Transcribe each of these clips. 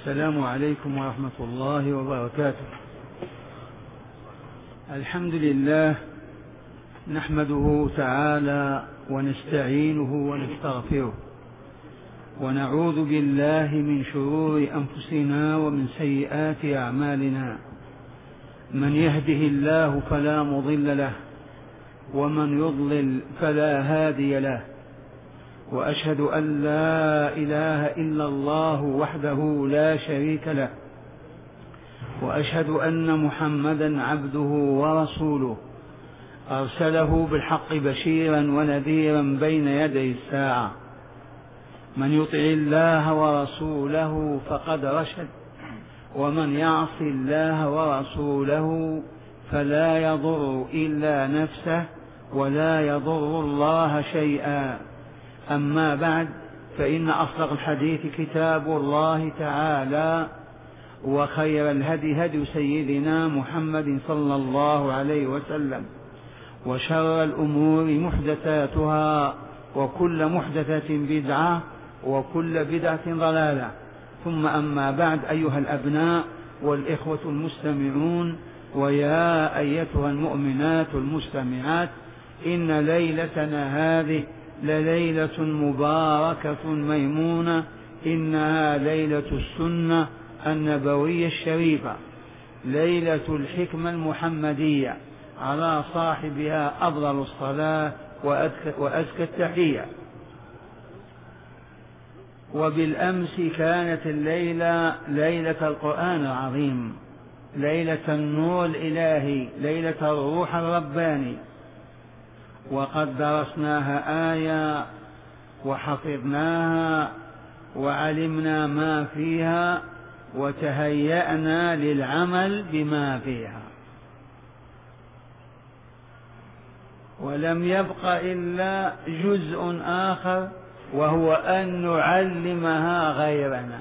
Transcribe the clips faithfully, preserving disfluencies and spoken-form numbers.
السلام عليكم ورحمة الله وبركاته. الحمد لله نحمده تعالى ونستعينه ونستغفره ونعوذ بالله من شرور أنفسنا ومن سيئات أعمالنا. من يهده الله فلا مضل له ومن يضلل فلا هادي له، وأشهد أن لا إله إلا الله وحده لا شريك له، وأشهد أن محمدا عبده ورسوله أرسله بالحق بشيرا ونذيرا بين يدي الساعة. من يطع الله ورسوله فقد رشد، ومن يعص الله ورسوله فلا يضر إلا نفسه ولا يضر الله شيئا. أما بعد، فإن أصدق الحديث كتاب الله تعالى، وخير الهدي هدي سيدنا محمد صلى الله عليه وسلم، وشر الأمور محدثاتها، وكل محدثة بدعة، وكل بدعة ضلالة. ثم أما بعد، أيها الأبناء والإخوة المستمعون، ويا أيتها المؤمنات المستمعات، إن ليلتنا هذه لليلة مباركة ميمونة، إنها ليلة السنة النبوية الشريفة، ليلة الحكمة المحمدية، على صاحبها أفضل الصلاة وأزكى التحية. وبالأمس كانت الليلة ليلة القرآن العظيم، ليلة النور الإلهي، ليلة الروح الرباني، وقد درسناها آية وحفظناها وعلمنا ما فيها وتهيأنا للعمل بما فيها، ولم يبق إلا جزء آخر، وهو أن نعلمها غيرنا،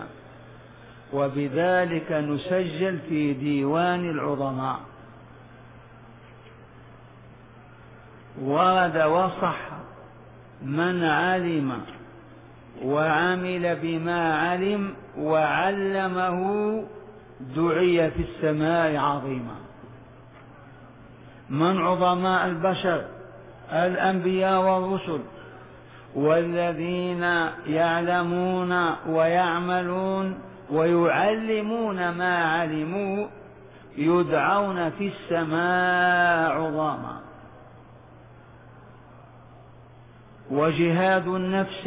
وبذلك نسجل في ديوان العظماء. ورد وصح من علم وعمل بما علم وعلمه دعي في السماء عظيما. من عظماء البشر؟ الأنبياء والرسل، والذين يعلمون ويعملون ويعلمون ما علموا يدعون في السماء عظاما. وجهاد النفس،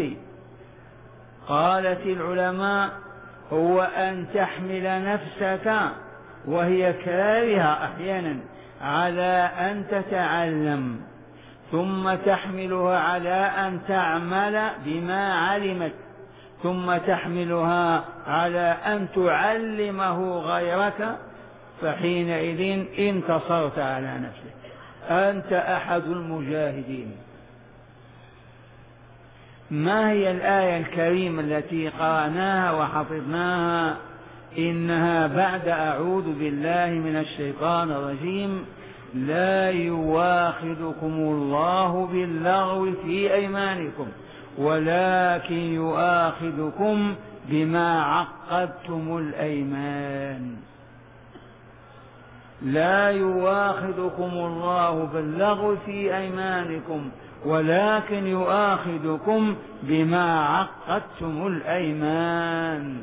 قالت العلماء، هو أن تحمل نفسك وهي كارهة أحيانا على أن تتعلم، ثم تحملها على أن تعمل بما علمت، ثم تحملها على أن تعلمه غيرك، فحينئذ انتصرت على نفسك، أنت أحد المجاهدين. ما هي الآية الكريمة التي قرأناها وحفظناها؟ إنها بعد أعوذ بالله من الشيطان الرجيم: لا يواخذكم الله باللغو في أيمانكم ولكن يؤاخذكم بما عقدتم الأيمان. لا يواخذكم الله باللغو في أيمانكم ولكن يؤاخذكم بما عقدتم الأيمان.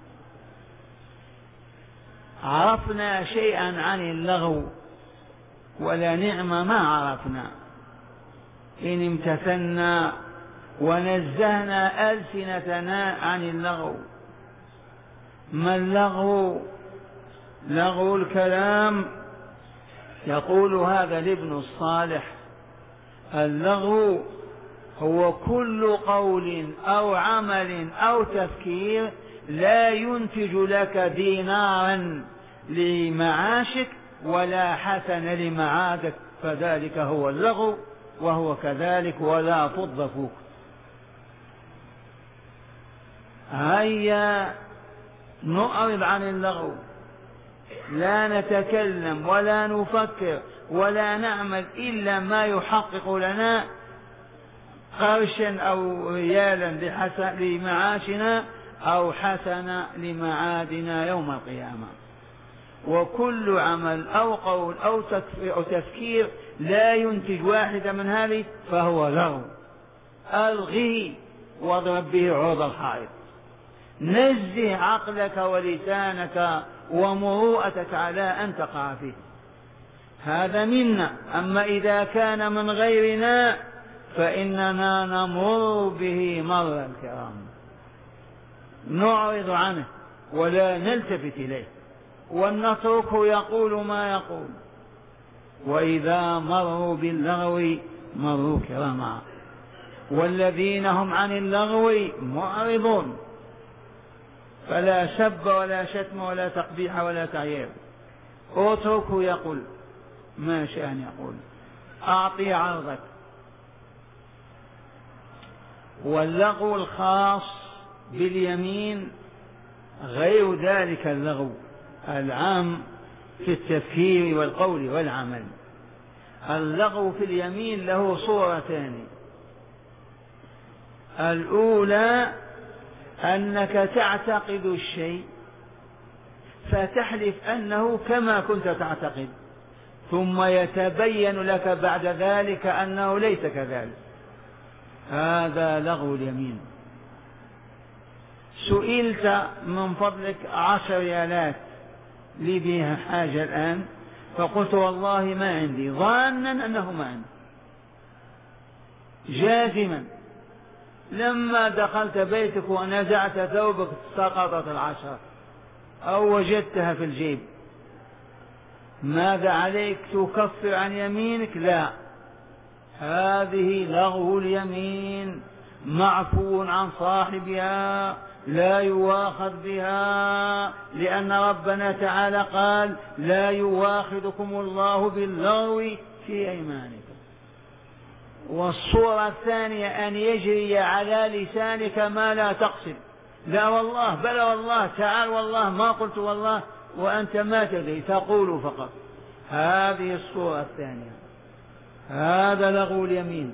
عرفنا شيئا عن اللغو، ولا نعم ما عرفنا إن امتثلنا ونزهنا ألسنتنا عن اللغو. ما اللغو؟ لغو الكلام. يقول هذا الابن الصالح: اللغو هو كل قول أو عمل أو تفكير لا ينتج لك دينارا لمعاشك ولا حسن لمعادك، فذلك هو اللغو، وهو كذلك ولا فض فوق. هيا نعرض عن اللغو، لا نتكلم ولا نفكر ولا نعمل إلا ما يحقق لنا قرشا أو ريالا لمعاشنا أو حسنة لمعادنا يوم القيامة. وكل عمل أو قول أو تفكير لا ينتج واحدة من هذه فهو لغو. ألغه واضرب به عرض الحائط. نزه عقلك ولسانك ومروءتك على أن تقع فيه، هذا منا. أما إذا كان من غيرنا فإننا نمر به مر الكرام، نعرض عنه ولا نلتفت إليه ونتركه يقول ما يقول. وإذا مروا باللغو مروا كراما، والذين هم عن اللغو معرضون، فلا سب ولا شتم ولا تقبيح ولا تعيير، اتركه يقول ما شاء أن يقول، أعطي عرضك. واللغو الخاص باليمين غير ذلك اللغو العام في التفكير والقول والعمل. اللغو في اليمين له صورتان: الأولى أنك تعتقد الشيء فتحلف أنه كما كنت تعتقد، ثم يتبين لك بعد ذلك أنه ليس كذلك، هذا لغو اليمين. سئلت من فضلك عشر ريالات لي بها حاجة الآن، فقلت والله ما عندي، ظانا أنه ما عندي، جازما. لما دخلت بيتك ونزعت ثوبك سقطت العشرة أو وجدتها في الجيب، ماذا عليك؟ تكفر عن يمينك؟ لا، هذه لغو اليمين، معفو عن صاحبها، لا يواخذ بها، لأن ربنا تعالى قال: لا يواخذكم الله باللغو في أيمانكم. والصورة الثانية أن يجري على لسانك ما لا تقصد، لا والله، بلى والله، تعال والله، ما قلت والله، وأنت ما تدري، تقول فقط. هذه الصورة الثانية، هذا لغو اليمين،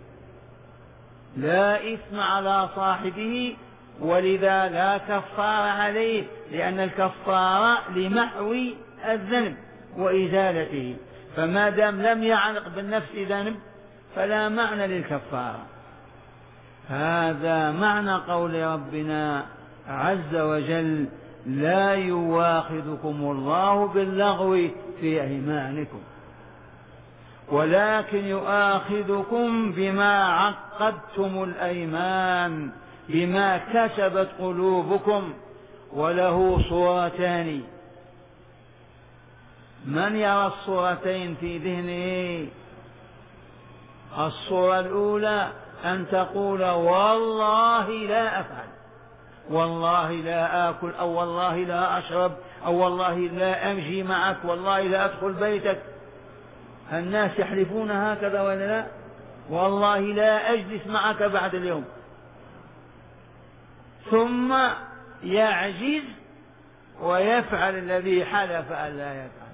لا إثم على صاحبه، ولذا لا كفار عليه، لأن الكفارة لمحو الذنب وإزالته، فما دام لم يعلق بالنفس ذنب فلا معنى للكفارة. هذا معنى قول ربنا عز وجل: لا يواخذكم الله باللغو في أيمانكم ولكن يؤاخذكم بما عقدتم الأيمان بما كسبت قلوبكم. وله صورتان، من يرى الصورتين في ذهنه؟ الصورة الأولى أن تقول والله لا أفعل، والله لا آكل، أو والله لا أشرب، أو والله لا أمشي معك، والله لا أدخل بيتك. الناس يحلفون هكذا ولا لا؟ والله لا أجلس معك بعد اليوم، ثم يعجز ويفعل الذي حلف أن لا يفعل،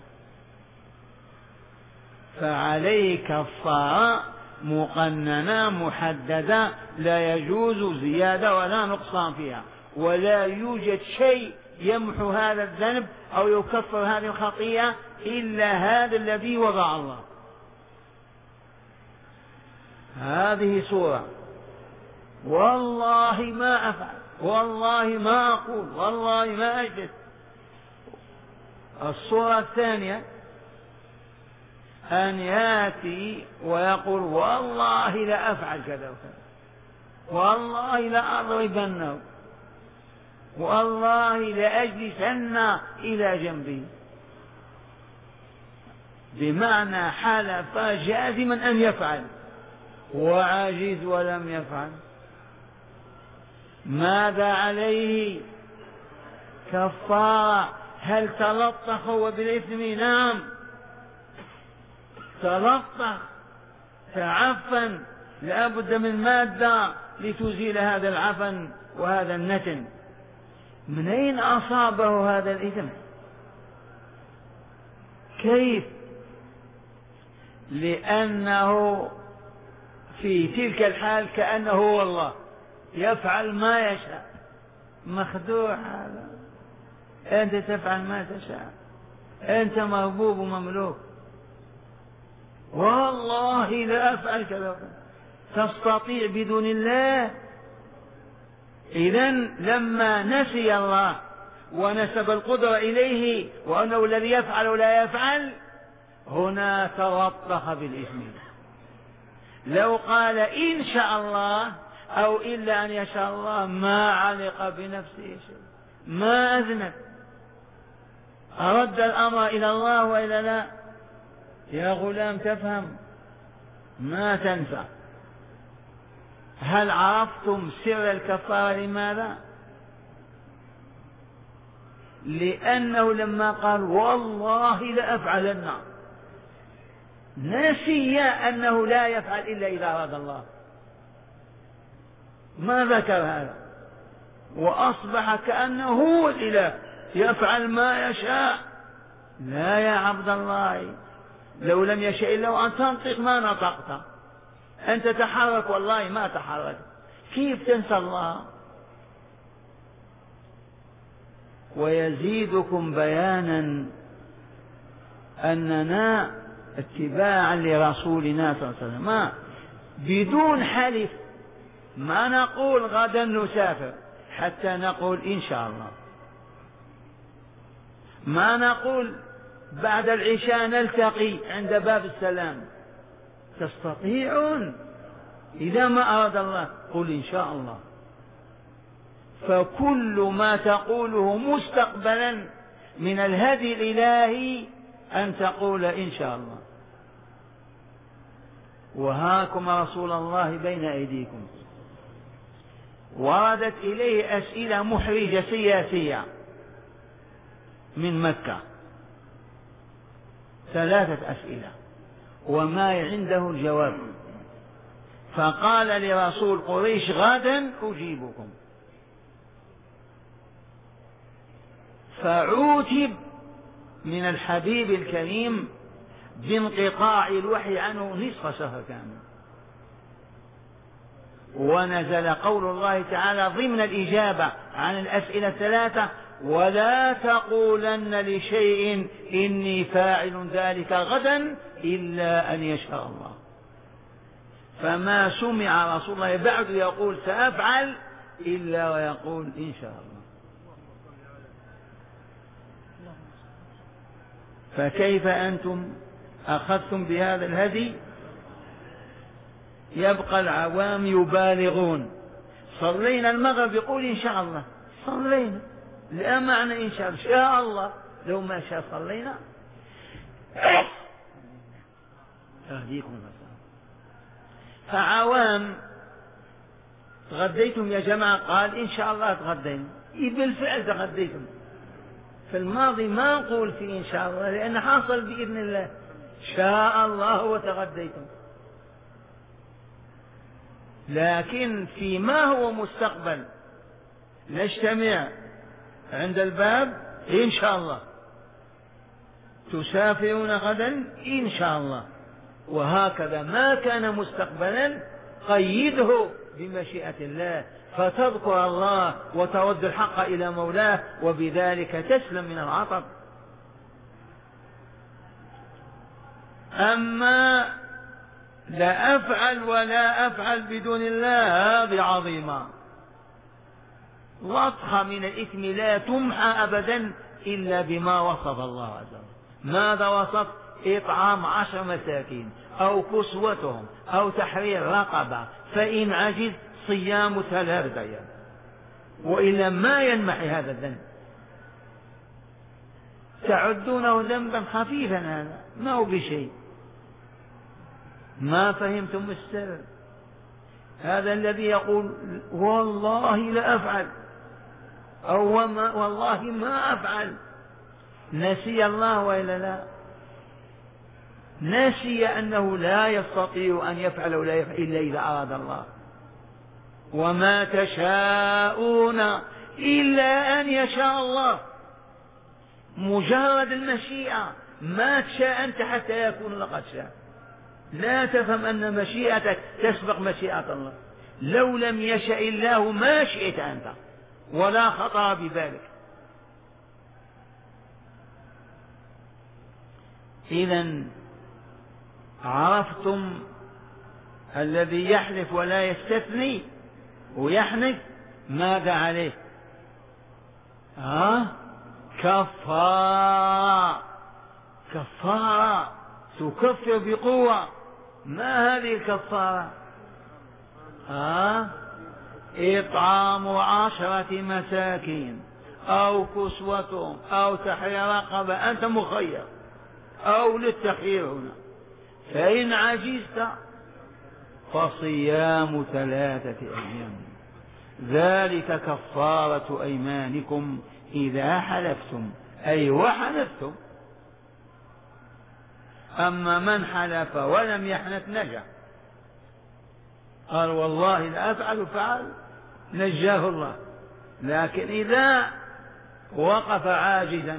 فعليه كفارة مقننة محددة، لا يجوز زيادة ولا نقصان فيها، ولا يوجد شيء يمحو هذا الذنب أو يكفر هذه الخطيئة إلا هذا الذي وضع الله. هذه صورة: والله ما أفعل، والله ما أقول، والله ما أجلس. الصورة الثانية أن يأتي ويقول والله لا أفعل كذا وكذا، والله لا أضربنه، والله لأجلسن إلى جنبي، بمعنى حلف جازما أن يفعل وعاجز ولم يفعل. ماذا عليه؟ كفارة. هل تلطخ وبالإثم؟ نعم، تلطخ، تعفن، لا بد من مادة لتزيل هذا العفن وهذا النتن. من أين أصابه هذا الإثم؟ كيف؟ لأنه في تلك الحال كأنه هو الله، يفعل ما يشاء، مخدوع هذا. أنت تفعل ما تشاء، أنت مربوب ومملوك. والله لا أفعل كذا. تستطيع بدون الله؟ إذن لما نسي الله ونسب القدرة إليه وأنه الذي يفعل ولا يفعل، هنا توطخ بالإثم. لو قال إن شاء الله أو إلا أن يشاء الله ما علق بنفسه شيء، ما أذنب، أرد الأمر إلى الله وإلا لا. يا غلام تفهم ما تنفع. هل عرفتم سر الكفارة؟ لماذا؟ لأنه لما قال والله لأفعلن نسي أنه لا يفعل إلا إذا أراد الله، ما ذكر هذا، وأصبح كأنه هو الإله يفعل ما يشاء. لا يا عبد الله، لو لم يشاء الله أن تنطق ما نطقت، أن تتحرك والله ما تحرك. كيف تنسى الله؟ ويزيدكم بيانا أننا اتباعا لرسولنا صلى الله عليه وسلم ما بدون حلف، ما نقول غدا نسافر حتى نقول إن شاء الله، ما نقول بعد العشاء نلتقي عند باب السلام. تستطيعون إذا ما أراد الله قل إن شاء الله. فكل ما تقوله مستقبلا من الهدي الإلهي أن تقول إن شاء الله. وهاكم رسول الله بين أيديكم. وردت إليه أسئلة محرجة سياسية من مكة، ثلاثة أسئلة وما عنده الجواب، فقال لرسول قريش غدا أجيبكم. فعوتب من الحبيب الكريم بانقطاع الوحي عنه نصف شهر كامل، ونزل قول الله تعالى ضمن الإجابة عن الأسئلة الثلاثة ولا تقولن لشيء إني فاعل ذلك غدا إلا أن يشاء الله. فما سمع رسول الله بعد يقول سأفعل إلا ويقول إن شاء الله. فكيف أنتم أخذتم بهذا الهدي؟ يبقى العوام يبالغون. صلينا المغرب يقول إن شاء الله، صلينا، لا معنى إن شاء الله، شاء الله، لو ما شاء صلينا. أهديكم المساء. فعوام تغديتم يا جماعة؟ قال إن شاء الله تغدينا. بالفعل تغديتم. في الماضي ما نقول في إن شاء الله لأن حصل بإذن الله، شاء الله وتغديتم. لكن فيما هو مستقبل نجتمع عند الباب إن شاء الله، تسافرون غدا إن شاء الله، وهكذا ما كان مستقبلا قيده بمشيئة الله، فتذكر الله وترد الحق إلى مولاه، وبذلك تسلم من العطب. أما لا أفعل ولا أفعل بدون الله هذه عظيمة، وضحة من الإثم لا تمحى أبدا إلا بما وصف الله عز وجل. ماذا وصف؟ إطعام عشر مساكين أو كسوتهم أو تحرير رقبة، فإن عجز صيام ثلاثة أيام، وإلا ما ينمحي هذا الذنب. تعدونه ذنبا خفيفا، هذا ما هو بشيء. ما فهمتم السر؟ هذا الذي يقول والله لا أفعل أو والله ما أفعل، نسي الله وإلا لا؟ نسي أنه لا يستطيع أن يفعل ولا يفعل إلا إذا أراد الله. وما تشاءون إلا أن يشاء الله. مجرد المشيئة، ما تشاء أنت حتى يكون لقد شاء. لا تفهم أن مشيئتك تسبق مشيئة الله. لو لم يشاء الله ما شئت أنت، ولا خطر بذلك. إذن عرفتم الذي يحلف ولا يستثني ويحنث ماذا عليه؟ ها؟ كفارة، كفارة تكفر بقوة. ما هذه الكفارة؟ ها؟ إطعام عشرة مساكين أو كسوتهم أو تحرير رقبة، أنت مخير، أو للتخيير هنا. فإن عجزت فصيام ثلاثة أيام، ذلك كفارة أيمانكم إذا حلفتم، أي وحلفتم. أما من حلف ولم يحنث نجا، قال والله لا أفعل فعل، نجاه الله. لكن إذا وقف عاجزا،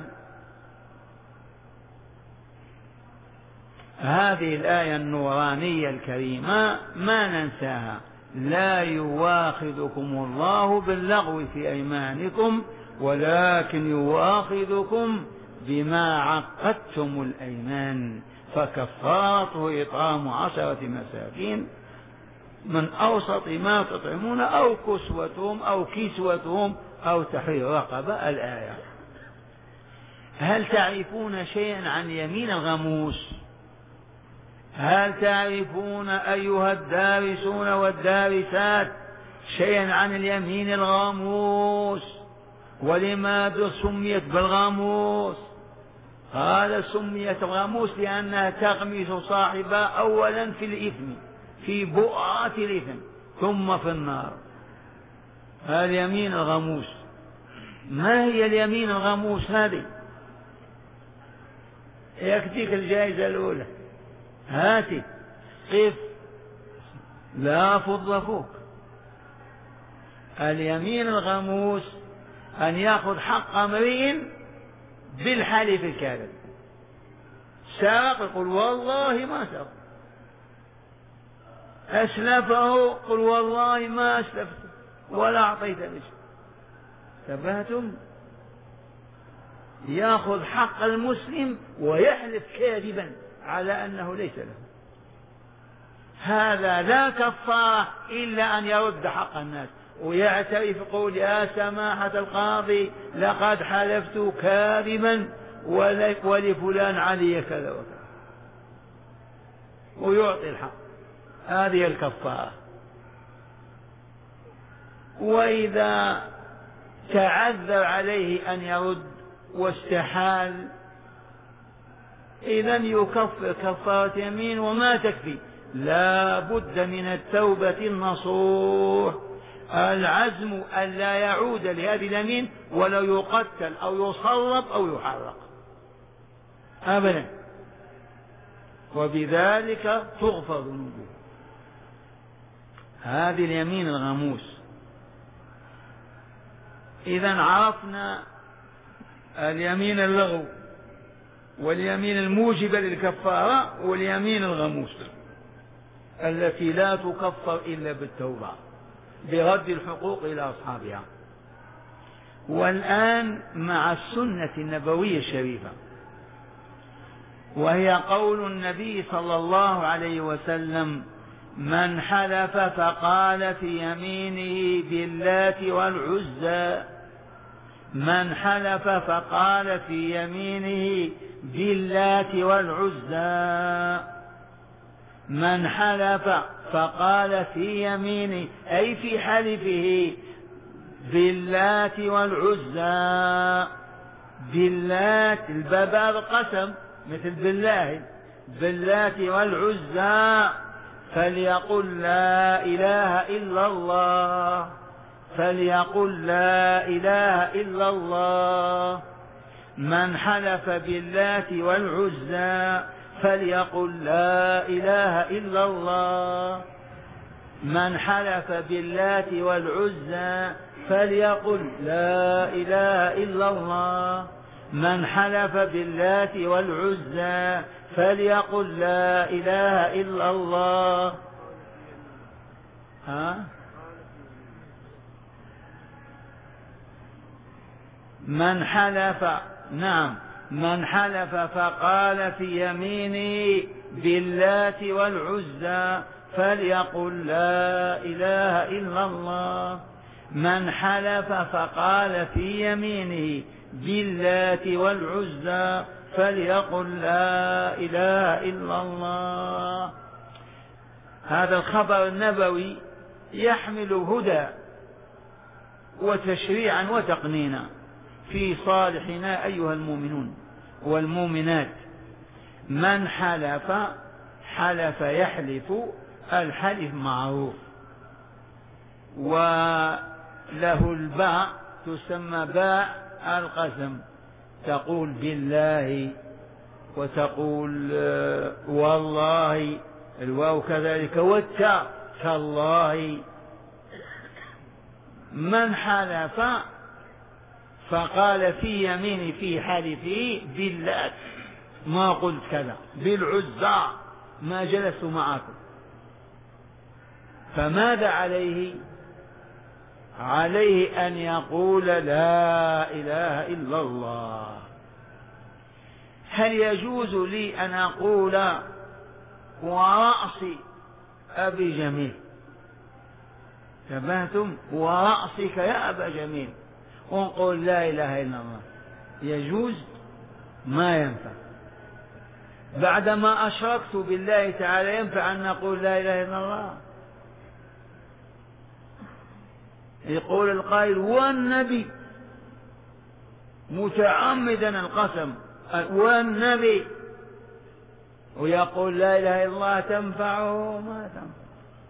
هذه الآية النورانية الكريمة ما ننساها: لا يواخذكم الله باللغو في أيمانكم ولكن يواخذكم بما عقدتم الأيمان، فكفارته إطعام عشرة مساكين من أوسط ما تطعمون أو كسوتهم أو كسوتهم أو تحرير رقبة. الآية. هل تعرفون شيئا عن يمين الغموس؟ هل تعرفون أيها الدارسون والدارسات شيئا عن اليمين الغموس؟ ولماذا سميت بالغموس؟ قال سميت غموس لأنها تغمس صاحبها أولا في الإثم، في بؤرة الإثم، ثم في النار. اليمين الغموس. ما هي اليمين الغموس هذه؟ يكفيك الجائزة الأولى، هاتي قف، لا فض فوق. اليمين الغموس أن يأخذ حق امرئ بالحلف الكاذب. سرق يقول والله ما سرق، أسلفه قل والله ما أسلفت ولا أعطيت شيء. تبهتم؟ يأخذ حق المسلم ويحلف كاذبا على أنه ليس له. هذا لا كفارة إلا أن يرد حق الناس ويعترف يقول يا سماحة القاضي لقد حلفت كاذبا ولفلان علي كذا وكذا، ويعطي الحق. هذه الكفارة. وإذا تعذر عليه أن يرد واستحال، إذن يكفر كفارة يمين وما تكفي، لا بد من التوبة النصوح، العزم أن لا يعود لهذه اليمين ولو يقتل أو يصلب أو يحرق أبدا، وبذلك تغفر ذنوبه. هذه اليمين الغموس. إذن عرفنا اليمين اللغو واليمين الموجبة للكفارة واليمين الغموس التي لا تكفر إلا بالتوبة برد الحقوق إلى أصحابها. والآن مع السنة النبوية الشريفة، وهي قول النبي صلى الله عليه وسلم: من حلف فقال في يمينه باللات والعزى، من حلف فقال في يمينه باللات والعزى، من حلف فقال في يمينه أي في حلفه باللات والعزى. باللات الباب قسم مثل بالله، باللات والعزى، فليقل لا إله إلا الله، فليقل لا إله إلا الله. من حلف باللات والعزى فليقل لا إله إلا الله. من حلف باللات والعزى فليقل لا إله إلا الله. من حلف باللات والعزى فليقل لا إله إلا الله. ها؟ من حلف نعم من حلف فقال في يمينه باللات والعزى فليقل لا إله إلا الله. من حلف فقال في يمينه باللات والعزى فليقل لا إله إلا الله. هذا الخبر النبوي يحمل هدى وتشريعا وتقنينا في صالحنا أيها المؤمنون والمؤمنات. من حلف حلف يحلف، الحلف معروف، وله الباء تسمى باء القسم، تقول بالله وتقول والله، الواو كذلك، والتاء كالله. من حلف فقال في يمين في حلفه باللات، ما قلت كذا، بالعزى ما جلست معكم، فماذا عليه؟ عليه أن يقول لا إله إلا الله. هل يجوز لي أن أقول ورأس أبي جميل؟ تبهتم؟ ورأسك يا أبا جميل، ونقول لا إله إلا الله، يجوز؟ ما ينفع. بعدما أشركت بالله تعالى ينفع أن نقول لا إله إلا الله؟ يقول القائل والنبي، متعمدا القسم، والنبي، ويقول لا إله إلا الله، تنفعه؟ ما تنفع،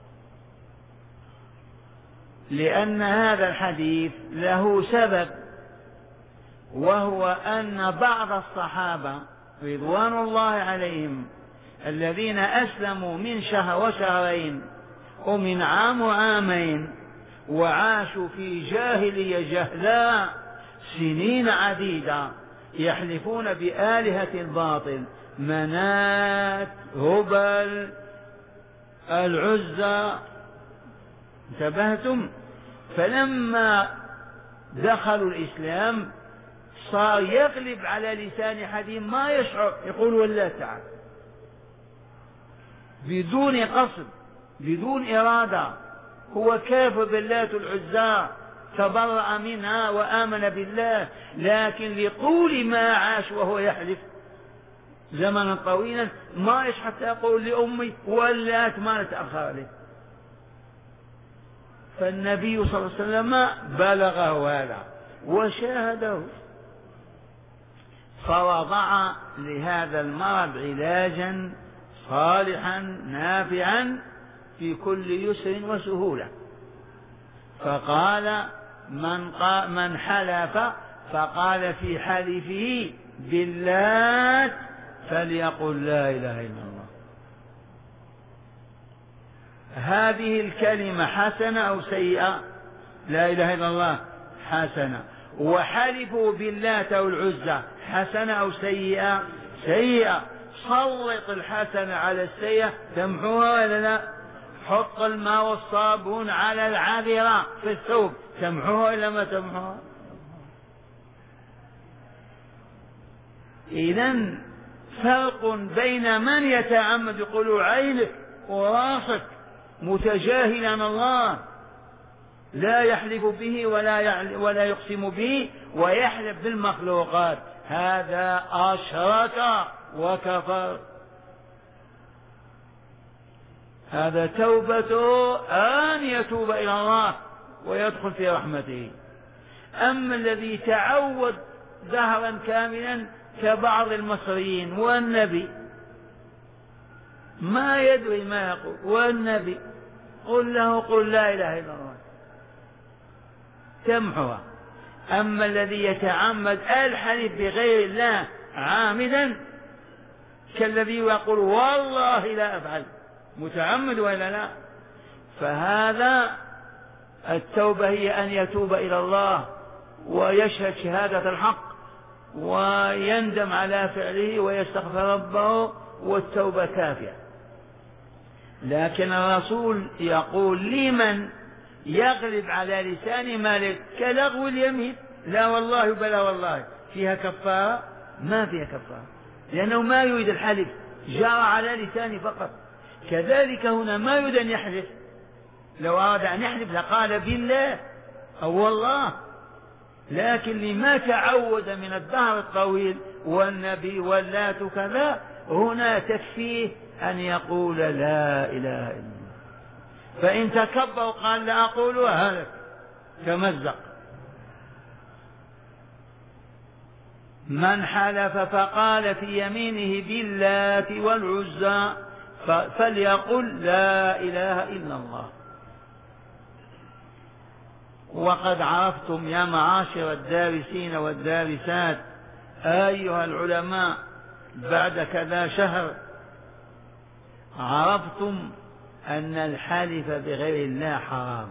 لأن هذا الحديث له سبب، وهو أن بعض الصحابة رضوان الله عليهم الذين أسلموا من شهر وشهرين ومن عام وعامين وعاشوا في جاهلية جهلاء سنين عديدة يحلفون بآلهة الباطل، منات، هبل، العزى، انتبهتم؟ فلما دخلوا الإسلام صار يغلب على لسان حديث ما يشعر، يقول والله تعالى، بدون قصد، بدون إرادة، هو كافر باللات العزى، تبرأ منها وآمن بالله، لكن لطول ما عاش وهو يحلف زمنا طويلا ما يش حتى يقول لأمي واللات ما نتأخر عليه. فالنبي صلى الله عليه وسلم بلغه هذا وشاهده، فوضع لهذا المرض علاجا صالحا نافعا في كل يسر وسهولة. فقال من, قال من حلف فقال في حلفه باللات فليقل لا إله إلا الله. هذه الكلمة حسنة أو سيئة؟ لا إله إلا الله حسنة. وحلفوا باللات أو العزى حسنة أو سيئة؟ سيئة. سلط الحسنة على السيئة تمحوها ولا لا؟ حط الماء والصابون على العذرة في الثوب تمحوها ولا ما تمحوها؟ إذن فرق بين من يتعمد يقول عينك وراسك متجاهلا عن الله لا يحلف به ولا ولا يقسم به ويحلف بالمخلوقات، هذا أشرك وكفر. هذا توبته أن يتوب إلى الله ويدخل في رحمته. أما الذي تعود دهرا كاملا كبعض المصريين والنبي ما يدري ما يقول، والنبي قل له قل لا إله إلا الله تمحوها. أما الذي يتعمد الحلف بغير الله عامدا كالذي يقول والله لا أفعل، متعمد ولا لا، فهذا التوبة هي أن يتوب إلى الله ويشهد شهادة الحق ويندم على فعله ويستغفر ربه والتوبة كافية. لكن الرسول يقول لمن يغلب على لسان مالك كلغو اليمين لا والله بلا والله، فيها كفارة؟ ما فيها كفارة، لأنه ما يريد الحلف، جرى على لسانه فقط. كذلك هنا ما يريد أن يحلف، لو أراد أن يحلف لقال بالله أو والله، لكن لما تعود من الدهر الطويل والنبي واللات كذا، هنا تكفيه أن يقول لا إله إلا الله. فإن تكبر قال لا أقولها هلك تمزق. من حلف فقال في يمينه باللات والعزى فليقل لا إله إلا الله. وقد عرفتم يا معاشر الدارسين والدارسات أيها العلماء بعد كذا شهر، عرفتم أن الحلف بغير الله حرام.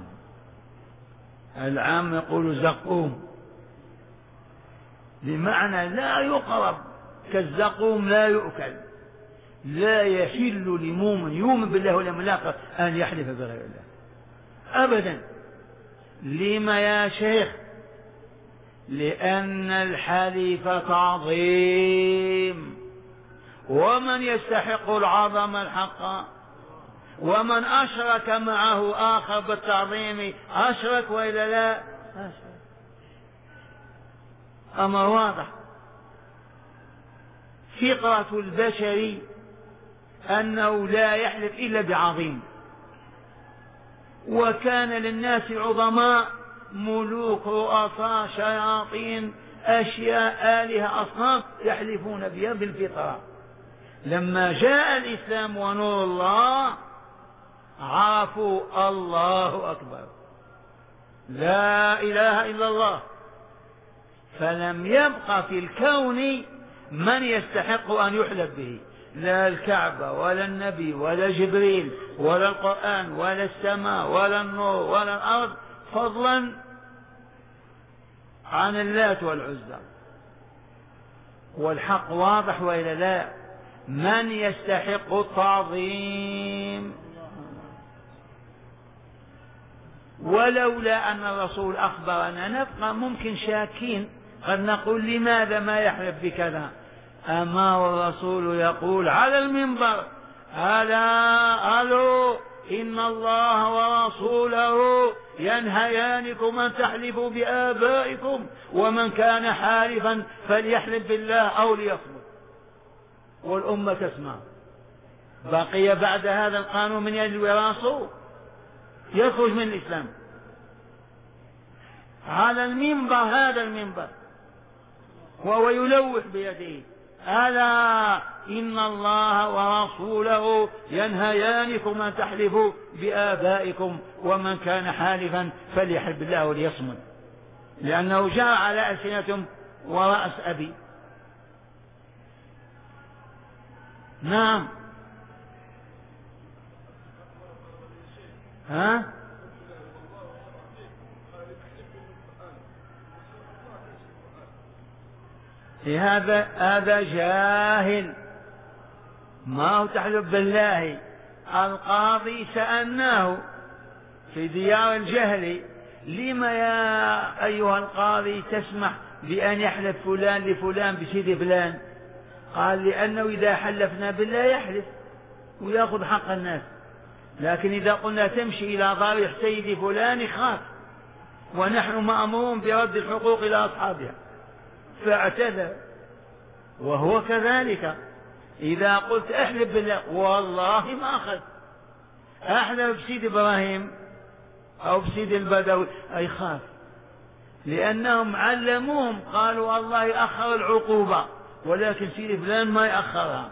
العام يقول زقوم، بمعنى لا يقرب، كالزقوم لا يؤكل. لا يحل لمؤمن يؤمن بالله واليوم الآخر أن يحلف بغير الله أبدا. لما يا شيخ؟ لأن الحلف تعظيم، ومن يستحق العظم الحق، ومن أشرك معه آخر بالتعظيم أشرك وإلا لا؟ أشرك. أمر واضح. فطرة البشر أنه لا يحلف إلا بعظيم، وكان للناس عظماء، ملوك، رؤساء، شياطين، أشياء، آلهة، أصنام يحلفون بها بالفطرة. لما جاء الإسلام ونور الله عرفوا الله أكبر، لا إله إلا الله، فلم يبق في الكون من يستحق أن يحلف به، لا الكعبة ولا النبي ولا جبريل ولا القرآن ولا السماء ولا النور ولا الأرض، فضلا عن اللات والعزى. والحق واضح وإلا لا؟ من يستحق التعظيم. ولولا أن الرسول أخبرنا نبقى ممكن شاكين، قد نقول لماذا ما يحلف بكذا؟ أما والرسول يقول على المنبر: ألا ألو إن الله ورسوله ينهيانكم أن تحلفوا بآبائكم، ومن كان حالفا فليحلف بالله أو ليصمت. والأمة تسمع. بقي بعد هذا القانون من يجلو راسه يخرج من الإسلام على المنبر، هذا المنبر، وهو يلوح بيده: ألا إن الله ورسوله ينهيانكم أن تحلفوا بآبائكم، ومن كان حالفا فليحلف بالله وليصمت، لأنه جاء على ألسنتهم ورأس أبي. نعم. ها؟ هذا هذا جاهل، ما هو تحلف بالله. القاضي سألناه في ديار الجهل: لما يا أيها القاضي تسمح بأن يحلف فلان لفلان بسيد فلان؟ قال: لأنه إذا حلفنا بالله يحلف ويأخذ حق الناس، لكن إذا قلنا تمشي إلى ضريح سيد فلان يخاف، ونحن مأمورون برد الحقوق إلى أصحابها، فاعتذر. وهو كذلك، إذا قلت أحلف بالله والله ما أخذ، أحلف بسيد إبراهيم أو بسيد البدوي أي خاف، لأنهم علموهم، قالوا الله يأخر العقوبة ولكن سيد فلان ما يأخرها.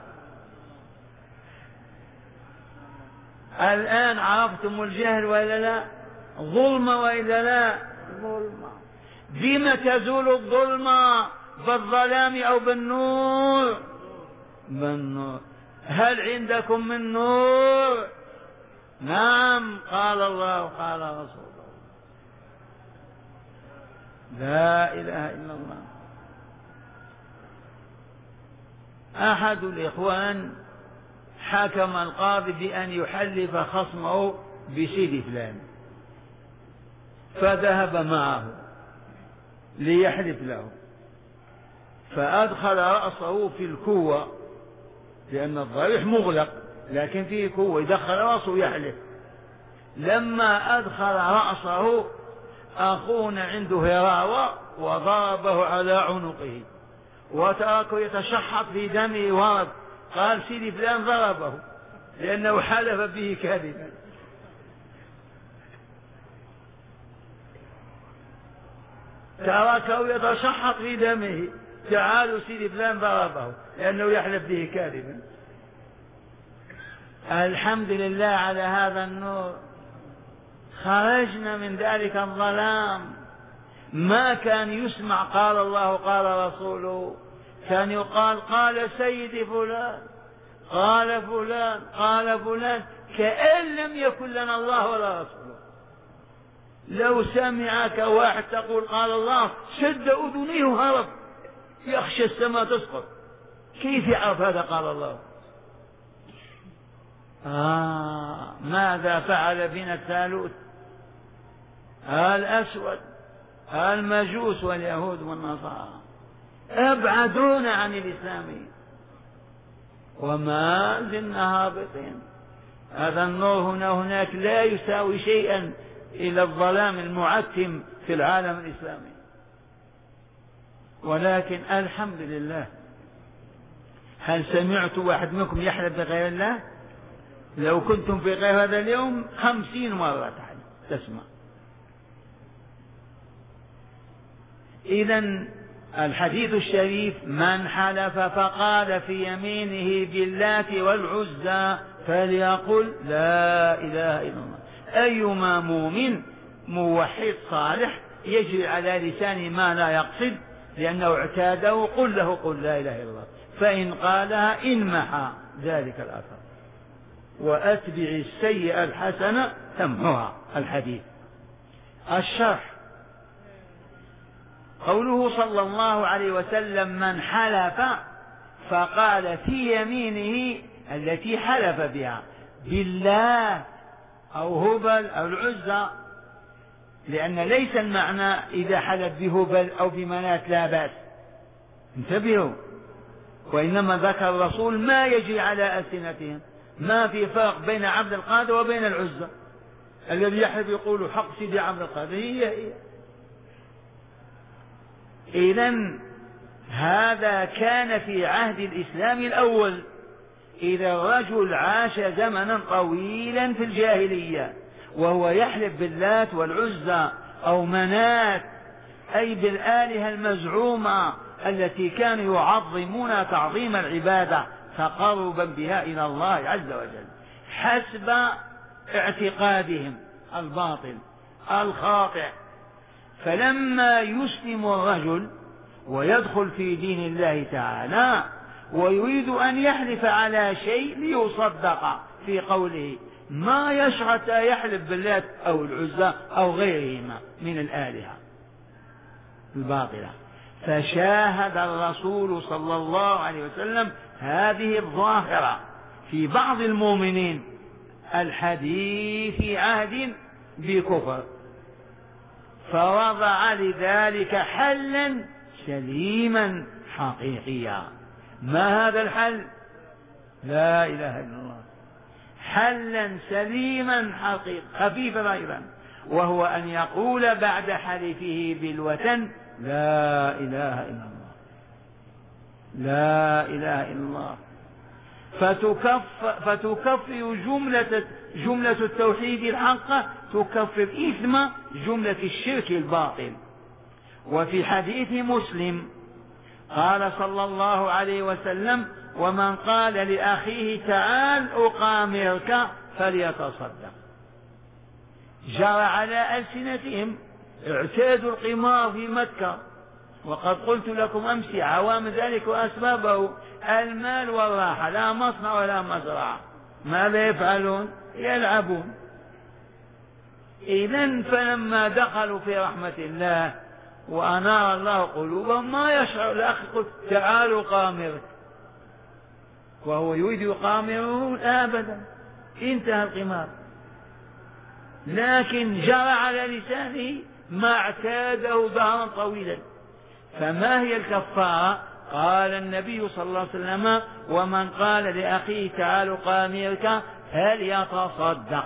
الآن عرفتم الجهل وإلا لا؟ ظلم وإلا لا؟ ظلم. بما تزول الظلم؟ بالظلام أو بالنور؟ بالنور. هل عندكم من نور؟ نعم، قال الله قال رسول الله. لا إله إلا الله. أحد الإخوان حكم القاضي بأن يحلف خصمه بسيد فلان، فذهب معه ليحلف له، فأدخل رأسه في الكوة، لأن الضريح مغلق لكن فيه كوة، يدخل رأسه يحلف. لما أدخل رأسه أخونا عنده هراوة وضربه على عنقه وتركه يتشحط في دمه ورد. قال سيدي فلان ضربه لأنه حلف به كاذبا. تركه يتشحط في دمه، تعالوا سيدي فلان ضربه لأنه يحلف به كاذبا. الحمد لله على هذا النور، خرجنا من ذلك الظلام. ما كان يسمع قال الله قال رسوله، كان يقال قال سيدي فلان قال فلان قال فلان، كأن لم يكن لنا الله ولا رسوله. لو سمعك واحد تقول قال الله شد أذنيه وهرب يخشى السماء تسقط. كيف يعرف هذا قال الله؟ آه ماذا فعل بنا الثالوث الأسود المجوس واليهود والنصارى؟ أبعدونا عن الإسلام وما زلنا هابطين. هذا النور هنا هناك لا يساوي شيئا إلى الظلام المعتم في العالم الإسلامي. ولكن الحمد لله، هل سمعت واحد منكم يحلف بغير الله؟ لو كنتم في غير هذا اليوم خمسين مرة تسمع. إذن الحديث الشريف: من حلف فقال في يمينه باللات والعزى فليقل لا إله إلا الله. أيما مؤمن موحد صالح يجري على لسانه ما لا يقصد لأنه اعتاده، قل له قل لا إله إلا الله، فإن قالها انمحى ذلك الأثر. وأتبع السيئة الحسنة تمحها. الحديث. الشرح: قوله صلى الله عليه وسلم: من حلف فقال في يمينه التي حلف بها بالله أو هبل أو العزى، لأن ليس المعنى إذا حلف بهبل أو بمنات لا بأس، انتبهوا، وإنما ذكر الرسول ما يجري على ألسنتهم. ما في فرق بين عبد القادر وبين العزى. الذي يحلف يقول حق سيدي عبد القادر، هي هي. إذن هذا كان في عهد الإسلام الأول، إذا الرجل عاش زمنا طويلا في الجاهلية وهو يحلف باللات والعزى أو منات، أي بالآلهة المزعومة التي كانوا يعظمون تعظيم العبادة تقربا بها إلى الله عز وجل حسب اعتقادهم الباطل الخاطئ. فلما يسلم الرجل ويدخل في دين الله تعالى ويريد أن يحلف على شيء ليصدق في قوله، ما يشرع حتى يحلف باللات أو العزى أو غيرهما من الآلهة الباطلة. فشاهد الرسول صلى الله عليه وسلم هذه الظاهرة في بعض المؤمنين الحديث عهد بكفر، فوضع لذلك حلا سليما حقيقيا. ما هذا الحل؟ لا إله إلا الله. حلا سليما حقيقيا خفيفا أيضا، وهو أن يقول بعد حلفه بالوثن: لا إله إلا الله، لا إله إلا الله. فتكف فتكفر جملة جملة التوحيد الحق، تكفر إثم جملة الشرك الباطل. وفي حديث مسلم قال صلى الله عليه وسلم: ومن قال لأخيه تعال أقامرك فليتصدق. جرى على ألسنتهم، اعتادوا القمار في مكة، وقد قلت لكم أمس عوامل ذلك وأسبابه: المال والراحة، لا مصنع ولا مزرعة، ماذا يفعلون؟ يلعبون. إذن فلما دخلوا في رحمة الله وأنار الله قلوبهم ما يشعر الأخ يقول تعالوا قامرك وهو يريد يقامره، أبدا، انتهى القمار. لكن جرى على لسانه ما اعتاده ظهرا طويلا. فما هي الكفارة؟ قال النبي صلى الله عليه وسلم: ومن قال لأخيه تعال أقامرك فليتصدق،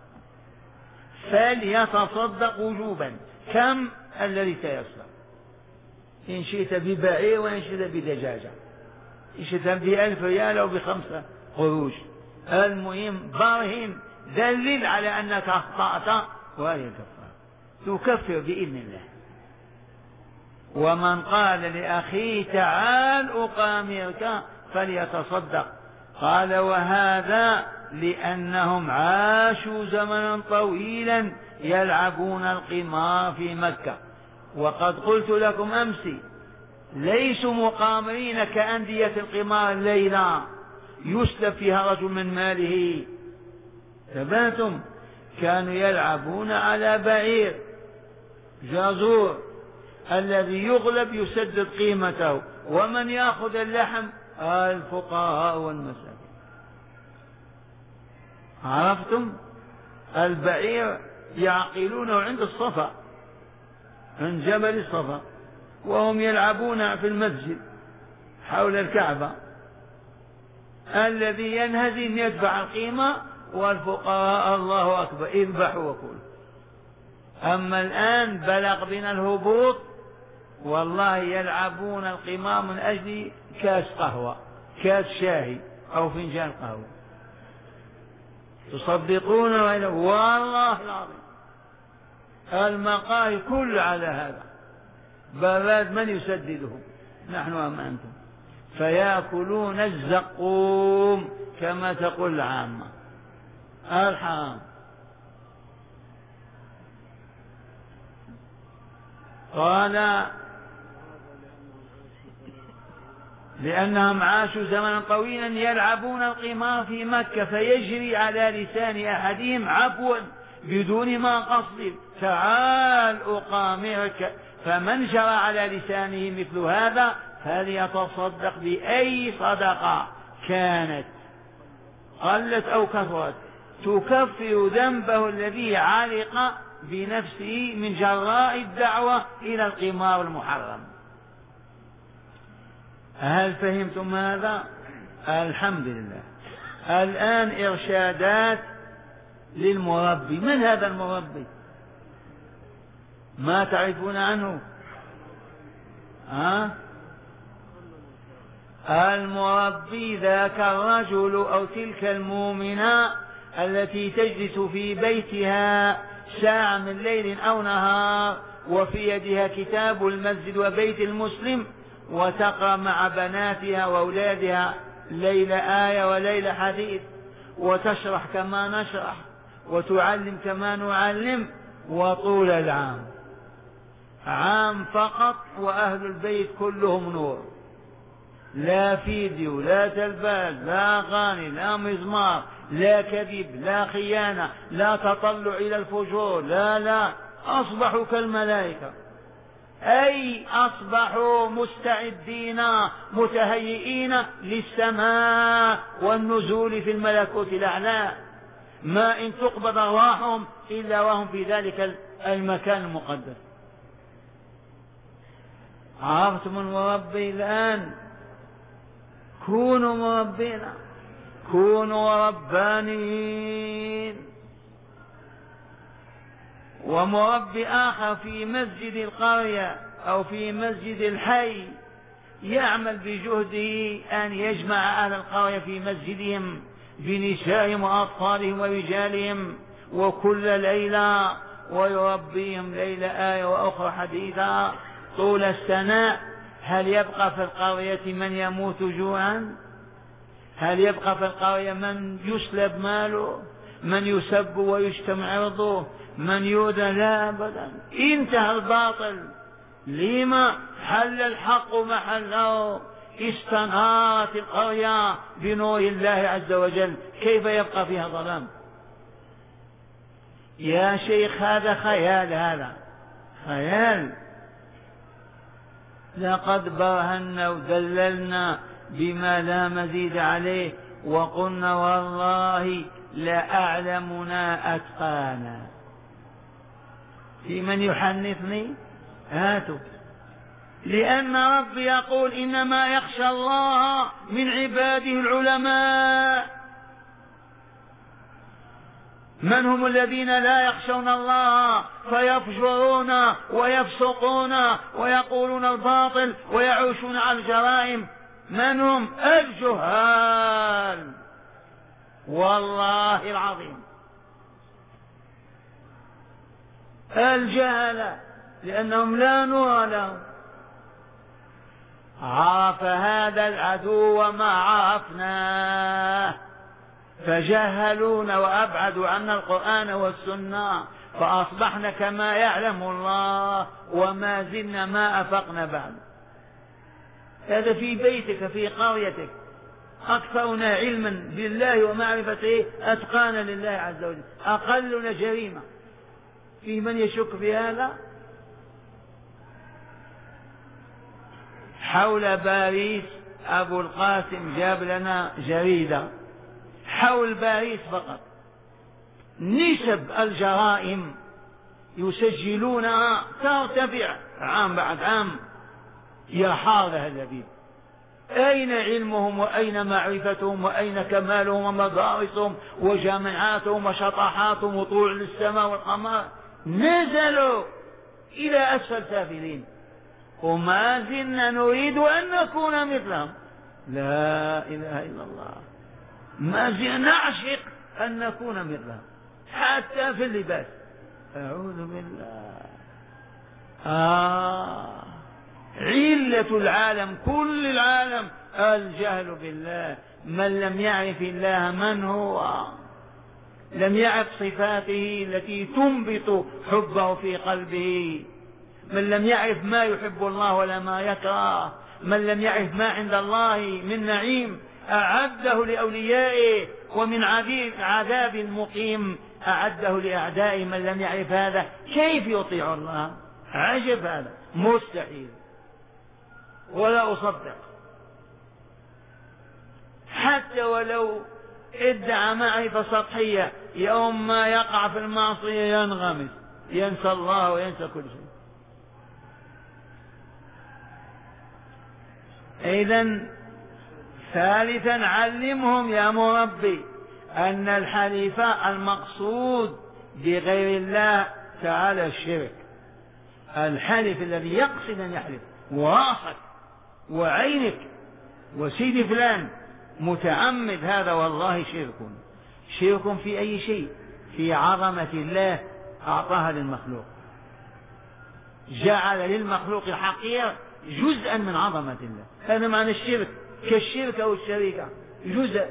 فليتصدق وجوبا. كم؟ الذي تيسر، إن شئت ببعير وإن شئت بدجاجة، إن شئت بألف ريال أو بخمسة قروش، المهم برهن دلل على أنك أخطأت، وهي الكفارة تكفر بإذن الله. ومن قال لأخيه تعال أقامرك فليتصدق، قال: وهذا لأنهم عاشوا زمنا طويلا يلعبون القمار في مكة. وقد قلت لكم أمس: ليسوا مقامرين كأندية القمار الليلة يسلب فيها رجل من ماله، تباتم، كانوا يلعبون على بعير جازور الذي يغلب يسدد قيمته، ومن يأخذ اللحم؟ الفقراء والمساكين. عرفتم؟ البعير يعقلونه عند الصفا، عند جبل الصفا، وهم يلعبون في المسجد حول الكعبة، الذي ينهزم يدفع القيمة، والفقراء الله أكبر اذبحوا وكلوا. أما الآن بلغ بنا الهبوط، والله يلعبون القمار من أجل كاس قهوة، كاس شاهي، أو فنجان قهوة. تصدقون والله العظيم المقاهي كل على هذا، براد من يسدده؟ نحن أم أنتم؟ فيأكلون الزقوم كما تقول العامة، الحرام. قال: لأنهم عاشوا زمنا طويلا يلعبون القمار في مكة، فيجري على لسان أحدهم عفوا بدون ما قصد: تعال أقامرك. فمن جرى على لسانه مثل هذا فليتصدق بأي صدقة كانت، قلت أو كثرت، تكفر ذنبه الذي علق بنفسه من جراء الدعوة إلى القمار المحرم. هل فهمتم هذا؟ الحمد لله. الآن إرشادات للمربي. من هذا المربي؟ ما تعرفون عنه؟ ها؟ المربي ذاك الرجل أو تلك المؤمنة التي تجلس في بيتها ساعة من ليل أو نهار، وفي يدها كتاب المسجد وبيت المسلم، وتقرأ مع بناتها وأولادها ليلة آية وليلة حديث، وتشرح كما نشرح، وتعلم كما نعلم، وطول العام عام فقط، وأهل البيت كلهم نور، لا فيديو، لا تلفاز، لا أغاني، لا مزمار، لا كذب، لا خيانة، لا تطلع إلى الفجور، لا لا أصبحوا كالملائكة، أي أصبحوا مستعدين متهيئين للسماء والنزول في الملكوت الأعلى، ما إن تقبض أرواحهم إلا وهم في ذلك المكان المقدس. عرفتم المربي الآن؟ كونوا مربين، كونوا ربانيين. ومربي آخر في مسجد القرية أو في مسجد الحي يعمل بجهده أن يجمع أهل القرية في مسجدهم بنسائهم وأطفالهم ورجالهم وكل ليلة، ويربيهم ليلة آية وأخرى حديثة طول السنة. هل يبقى في القرية من يموت جوعا؟ هل يبقى في القرية من يسلب ماله، من يسب ويشتم عرضه، من يؤذى؟ لا أبدا، انتهى الباطل. لما؟ حل الحق محله، استنارت القرية بنور الله عز وجل، كيف يبقى فيها ظلام؟ يا شيخ هذا خيال، هذا خيال. لقد برهنا ودللنا بما لا مزيد عليه، وقلنا والله لأعلمنا أتقانا. في من يحنثني؟ هاتوا. لأن ربي يقول إنما يخشى الله من عباده العلماء. من هم الذين لا يخشون الله فيفجرون ويفسقون ويقولون الباطل ويعيشون على الجرائم؟ من هم؟ الجهال، والله العظيم الجهل، لأنهم لا نور لهم. عرف هذا العدو ما عرفناه فجهلون وأبعدوا عنا القرآن والسنة، فأصبحنا كما يعلم الله وما زلنا ما أفقنا بعد. هذا في بيتك في قريتك، أكثرنا علما بالله ومعرفته أتقانا لله عز وجل، أقلنا جريمة. في من يشك في هذا؟ حول باريس أبو القاسم جاب لنا جريدة حول باريس فقط، نسب الجرائم يسجلونها ترتفع عام بعد عام. يا حار اللبيب، أين علمهم وأين معرفتهم وأين كمالهم ومدارسهم وجامعاتهم وشطحاتهم وطلوع للسماء والقمر؟ نزلوا إلى أسفل سافلين، وما زلنا نريد أن نكون مثلهم. لا إله إلا الله، ما زلنا نعشق أن نكون مثلهم حتى في اللباس. أعوذ بالله. آه علة العالم كل العالم الجهل بالله. من لم يعرف الله من هو، لم يعرف صفاته التي تنبت حبه في قلبه، من لم يعرف ما يحب الله ولا ما يكره، من لم يعرف ما عند الله من نعيم أعده لأوليائه ومن عذاب مقيم أعده لأعدائه، من لم يعرف هذا كيف يطيع الله؟ عجب، هذا مستحيل ولا أصدق. حتى ولو ادعى معرفة سطحية، يوم ما يقع في المعصية ينغمس، ينسى الله وينسى كل شيء. إذن ثالثا علمهم يا مربي أن الحليف المقصود بغير الله تعالى الشرك. الحلف الذي يقصد أن يحلف وراسك وعينك وسيد فلان متعمد، هذا والله شرك. شرك في أي شيء؟ في عظمة الله أعطاها للمخلوق، جعل للمخلوق الحقير جزءا من عظمة الله. هذا معنى الشرك، كالشرك أو الشريكة، جزء.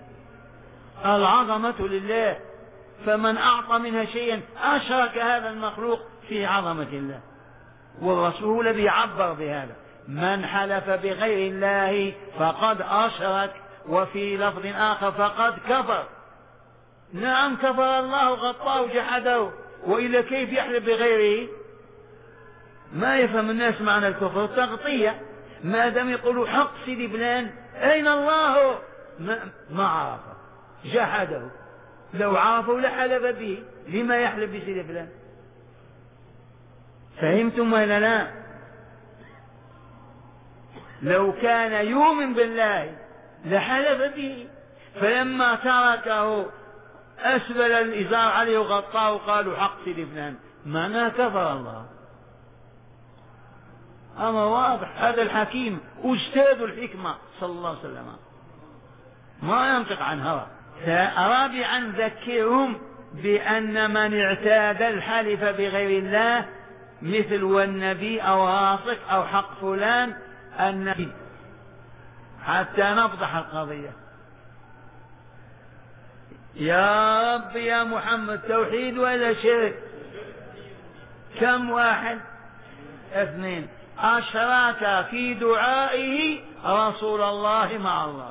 العظمة لله، فمن أعطى منها شيئا أشرك هذا المخلوق في عظمة الله. والرسول الذي عبر بهذا: من حلف بغير الله فقد أشرك، وفي لفظ آخر فقد كفر. نعم كفر الله غطاه وجحده، وإلا كيف يحلف بغيره؟ ما يفهم الناس معنى الكفر، تغطية. ما دام يقولوا حق سيدي فلان، أين الله؟ ما, ما عرفه، جحده. لو عرفه لحلف به، لما يحلف بسيدي فلان؟ فهمتم ولا لا؟ لو كان يؤمن بالله لحلف به، فلما تركه أسبل الإزار عليه وغطاه وقالوا حق سيدي فلان، معناه كفر الله. أما واضح، هذا الحكيم أستاذ الحكمة صلى الله عليه وسلم، ما ينطق عن هوى. رابعا ذكرهم بأن من اعتاد الحلف بغير الله مثل والنبي أو راسك أو حق فلان النبي، حتى نفضح القضية. يا رب يا محمد، توحيد ولا شرك؟ كم واحد؟ اثنين. أشراك في دعائه رسول الله مع الله.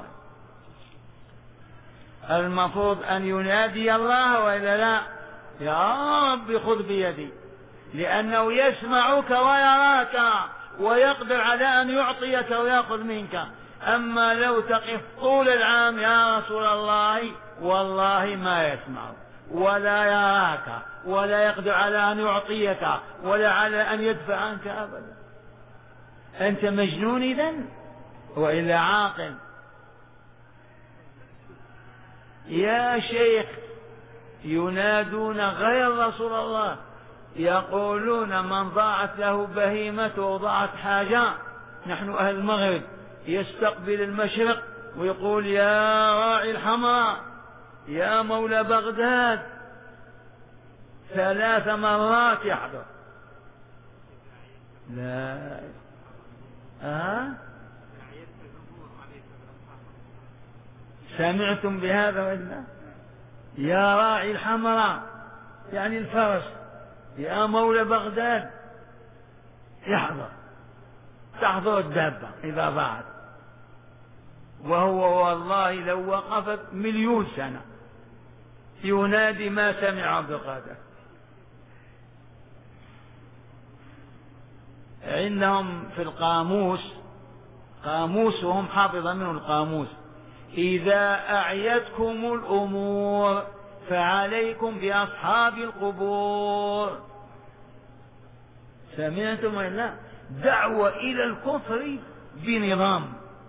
المفروض أن ينادي الله وإلا لا؟ يا رب خذ بيدي، لأنه يسمعك ويراك ويقدر على أن يعطيك ويأخذ منك. أما لو تقف طول العام يا رسول الله، والله ما يسمعك ولا يراك ولا يقدر على أن يعطيك ولا على أن يدفع عنك أبدا. أنت مجنون إذن وإلا عاقل؟ يا شيخ ينادون غير رسول الله، يقولون من ضاعت له بهيمته ضاعت حاجة. نحن أهل المغرب يستقبل المشرق ويقول يا راعي الحمراء يا مولى بغداد ثلاث مرات يحضر. لا أه؟ سمعتم بهذا ولا؟ يا راعي الحمراء يعني الفرس يا مولى بغداد يحضر، تحضر الدابة إذا ضاعت، وهو والله لو وقفت مليون سنة ينادي ما سمع عبد القادر. عندهم في القاموس، قاموسهم حافظ منه القاموس: إذا أعيتكم الأمور فعليكم بأصحاب القبور. سمعتم ولا؟ دعوة إلى الكفر بنظام.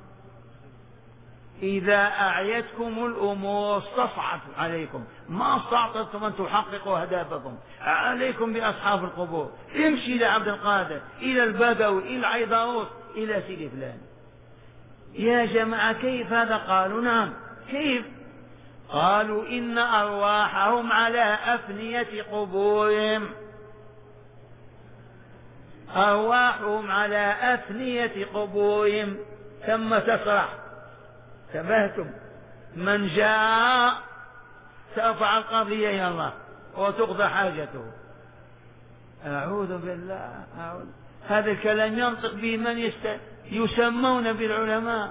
إذا أعيتكم الأمور استصعت عليكم، ما استطعتم أن تحققوا أهدافكم، عليكم بأصحاب القبور. امشي إلى عبد القادر، إلى البدوي، إلى العيدروس، إلى سيدي فلان. يا جماعة كيف هذا؟ قالوا نعم. كيف؟ قالوا إن أرواحهم على أفنية قبورهم، أرواحهم على أفنية قبورهم ثم تسرح. تبهتم؟ من جاء ترفع القضية إلى الله وتقضى حاجته. أعوذ بالله، أعوذ. هذا الكلام ينطق به من يست... يسمون بالعلماء.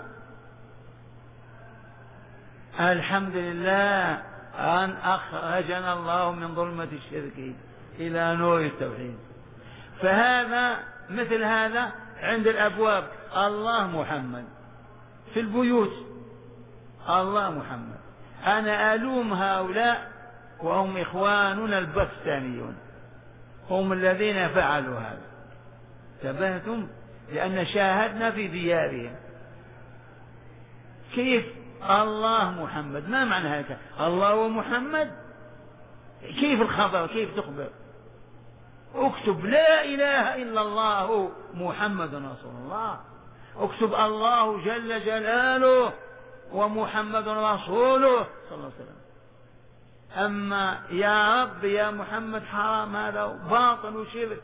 الحمد لله أن أخرجنا الله من ظلمة الشرك إلى نور التوحيد. فهذا مثل هذا عند الأبواب الله محمد، في البيوت الله محمد. أنا ألوم هؤلاء وهم إخواننا الباكستانيون، هم الذين فعلوا هذا. تبهتم؟ لأن شاهدنا في ديارهم. كيف الله محمد؟ ما معنى هذا؟ الله ومحمد؟ كيف الخبر؟ كيف تخبر؟ اكتب لا إله إلا الله محمد رسول الله، اكتب الله جل جلاله ومحمد رسوله صلى الله عليه وسلم. أما يا رب يا محمد حرام، هذا باطل وشرك،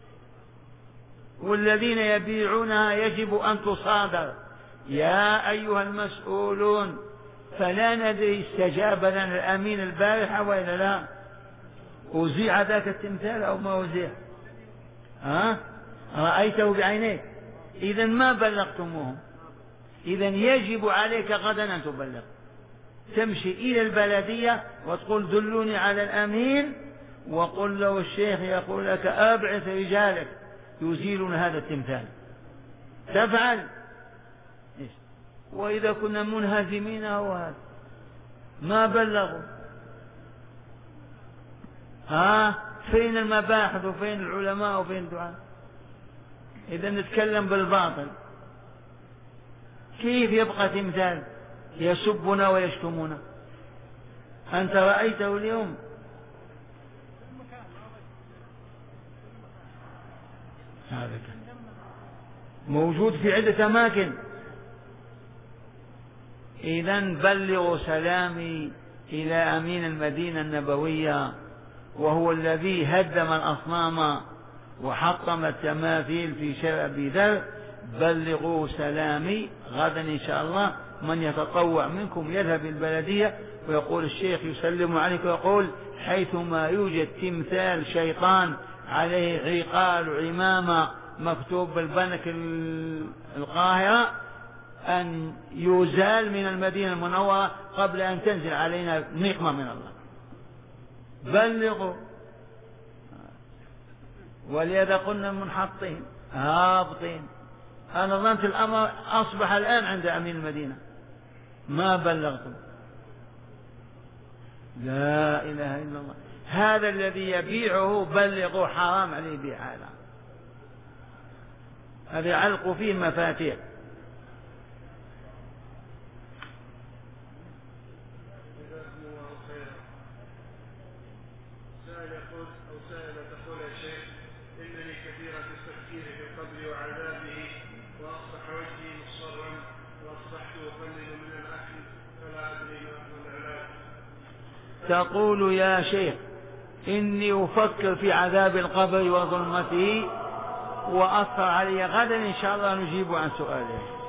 والذين يبيعونها يجب أن تصادر. يا أيها المسؤولون، فلا ندري استجاب لنا الأمين البارحة وإلا لا؟ أزيع ذاك التمثال أو ما أزيع؟ ها؟ رأيته بعينيك؟ إذن ما بلغتموهم. إذن يجب عليك غدا أن تبلغ، تمشي إلى البلدية وتقول دلوني على الأمين، وقل له الشيخ يقول لك أبعث رجالك يزيلون هذا التمثال. تفعل. وإذا كنا منهزمين أو هذا ما بلغوا. ها؟ فين المباحث وفين العلماء وفين الدعاء؟ إذا نتكلم بالباطل. كيف يبقى تمثال يسبنا ويشتمنا؟ أنت رأيته اليوم؟ هذا موجود في عدة أماكن. إذن بلغوا سلامي إلى أمين المدينة النبوية، وهو الذي هدم الأصنام وحطم التماثيل في شارع أبي ذر. بلغوا سلامي. غدا إن شاء الله من يتطوع منكم يذهب البلدية ويقول الشيخ يسلم عليك ويقول حيثما يوجد تمثال شيطان عليه عقال وعمامة مكتوب بالبنك القاهرة أن يزال من المدينة المنورة قبل أن تنزل علينا نقمة من الله. بلغوا. ولذا قلنا منحطين هابطين. أنا ظننت الأمر أصبح الآن عند أمين المدينة، ما بلغتم. لا إله إلا الله. هذا الذي يبيعه بلغوا، حرام عليه بيع هذا. هذا علق فيه مفاتيح. تقول يا شيخ إني أفكر في عذاب القبر وظلمته وأثر علي، غدا إن شاء الله نجيب عن سؤاله.